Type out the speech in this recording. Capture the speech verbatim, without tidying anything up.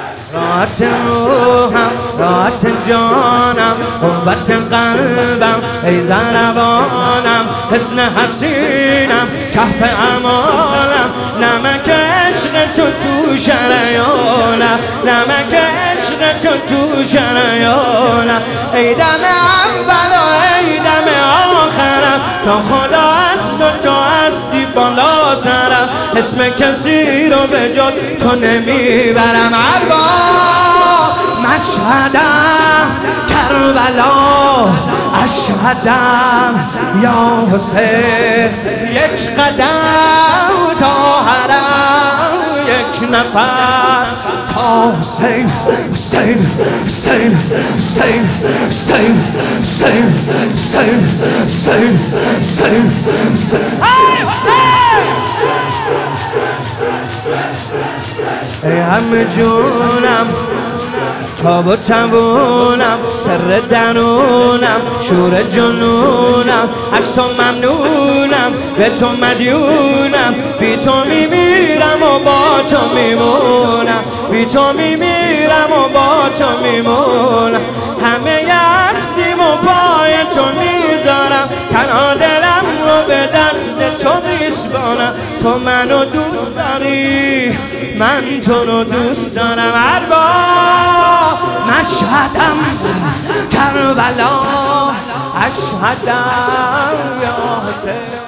راحت روحم راحت جانم قوت قلبم ای زنبانم حسن حسینم کهف امالم نمک عشق تو تو شریانم نمک عشق تو تو شریانم ای دم اول و ای دم آخرم تا خدا است و تو هستی بالا سرم اسم کسی رو به جز تو نمیبرم اربا مشهدم کربلا اشهدم یا حسین یک قدم تا حرم یک نفس تا حسین حسین حسین حسین حسین حسین حسین حسین حسین ای همه جونم تاب و تبونم سر درونم شور جنونم از تو ممنونم به تو مدیونم بی تو میمیرم و با تو میمونم بی تو میمیرم و با تو میمونم همه هستیم و پای تو میذارم تنها دلم رو به دست تو میسپارم تو منو دوست داری من تو رو دوست دارم اربا مشهدم کربلا اشهدم یا حسین